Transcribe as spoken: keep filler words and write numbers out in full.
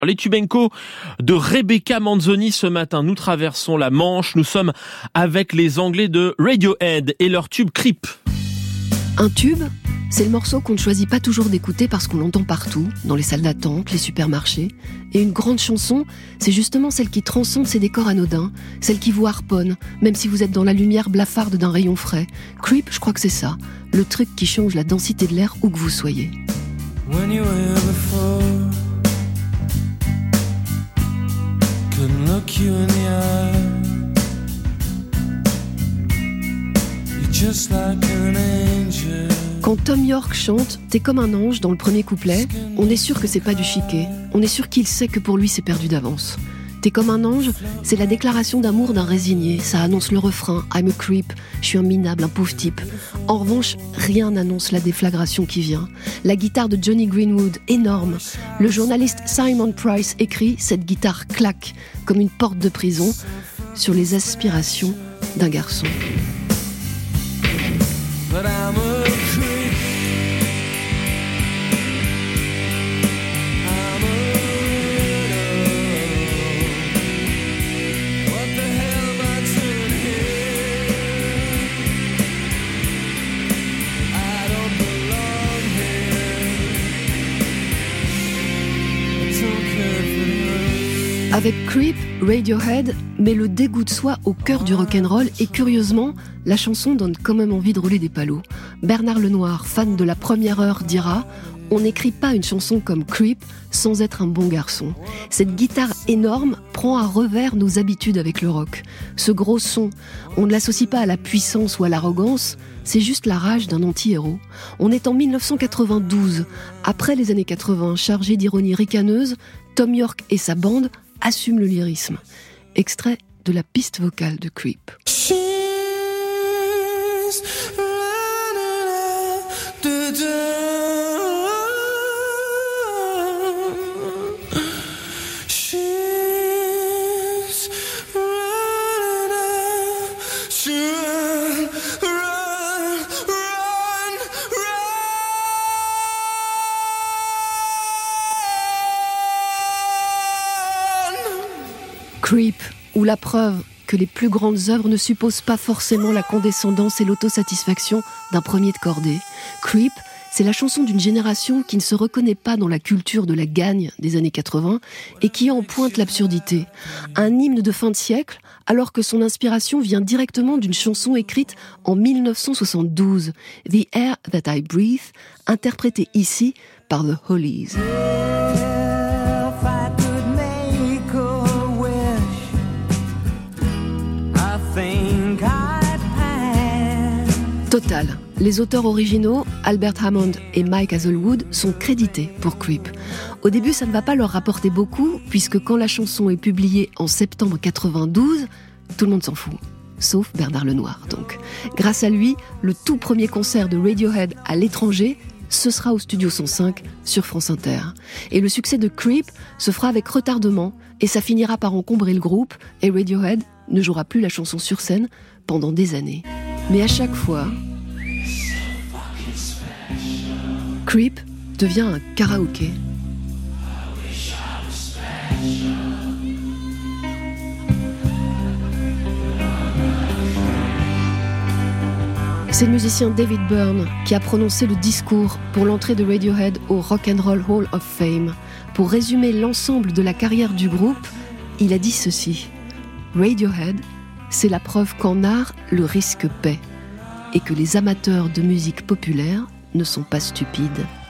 Les Tubenko de Rebecca Manzoni ce matin. Nous traversons la Manche. Nous sommes avec les Anglais de Radiohead et leur tube Creep. Un tube, c'est le morceau qu'on ne choisit pas toujours d'écouter parce qu'on l'entend partout, dans les salles d'attente, les supermarchés. Et une grande chanson, c'est justement celle qui transcende ses décors anodins, celle qui vous harponne, même si vous êtes dans la lumière blafarde d'un rayon frais. Creep, je crois que c'est ça, le truc qui change la densité de l'air où que vous soyez. When you were before, couldn't look you in the eye. You're just like an angel. Quand Thom Yorke chante « T'es comme un ange » dans le premier couplet, on est sûr que c'est pas du chiquet. On est sûr qu'il sait que pour lui c'est perdu d'avance. « T'es comme un ange », c'est la déclaration d'amour d'un résigné. Ça annonce le refrain « I'm a creep », je suis un minable, un pauvre type. En revanche, rien n'annonce la déflagration qui vient. La guitare de Johnny Greenwood, énorme. Le journaliste Simon Price écrit « Cette guitare claque comme une porte de prison » sur les aspirations d'un garçon. But I'm a creep. I'm a weirdo. What the hell am I doing here? I don't belong here. I don't care for her. Avec Creep, Radiohead met le dégoût de soi au cœur du rock'n'roll et curieusement, la chanson donne quand même envie de rouler des palos. Bernard Lenoir, fan de la première heure, dira « On n'écrit pas une chanson comme Creep sans être un bon garçon. Cette guitare énorme prend à revers nos habitudes avec le rock. Ce gros son, on ne l'associe pas à la puissance ou à l'arrogance, c'est juste la rage d'un anti-héros. On est en dix-neuf cent quatre-vingt-douze. Après les années quatre-vingts, chargés d'ironie ricaneuse, Thom Yorke et sa bande assument le lyrisme. » Extrait de la piste vocale de Creep. She's running out the door. She's running out to run, run, run, run. Creep, ou la preuve que les plus grandes œuvres ne supposent pas forcément la condescendance et l'autosatisfaction d'un premier de cordée. Creep, c'est la chanson d'une génération qui ne se reconnaît pas dans la culture de la gagne des années quatre-vingts et qui en pointe l'absurdité. Un hymne de fin de siècle, alors que son inspiration vient directement d'une chanson écrite en dix-neuf cent soixante-douze, The Air That I Breathe, interprétée ici par The Hollies. Total. Les auteurs originaux, Albert Hammond et Mike Hazelwood, sont crédités pour Creep. Au début, ça ne va pas leur rapporter beaucoup, puisque quand la chanson est publiée en septembre quatre-vingt-douze, tout le monde s'en fout. Sauf Bernard Lenoir, donc. Grâce à lui, le tout premier concert de Radiohead à l'étranger, ce sera au Studio cent cinq sur France Inter. Et le succès de Creep se fera avec retardement, et ça finira par encombrer le groupe, et Radiohead ne jouera plus la chanson sur scène pendant des années. Mais à chaque fois, Creep devient un karaoké. C'est le musicien David Byrne qui a prononcé le discours pour l'entrée de Radiohead au Rock and Roll Hall of Fame. Pour résumer l'ensemble de la carrière du groupe, il a dit ceci: Radiohead, c'est la preuve qu'en art, le risque paie et que les amateurs de musique populaire ne sont pas stupides.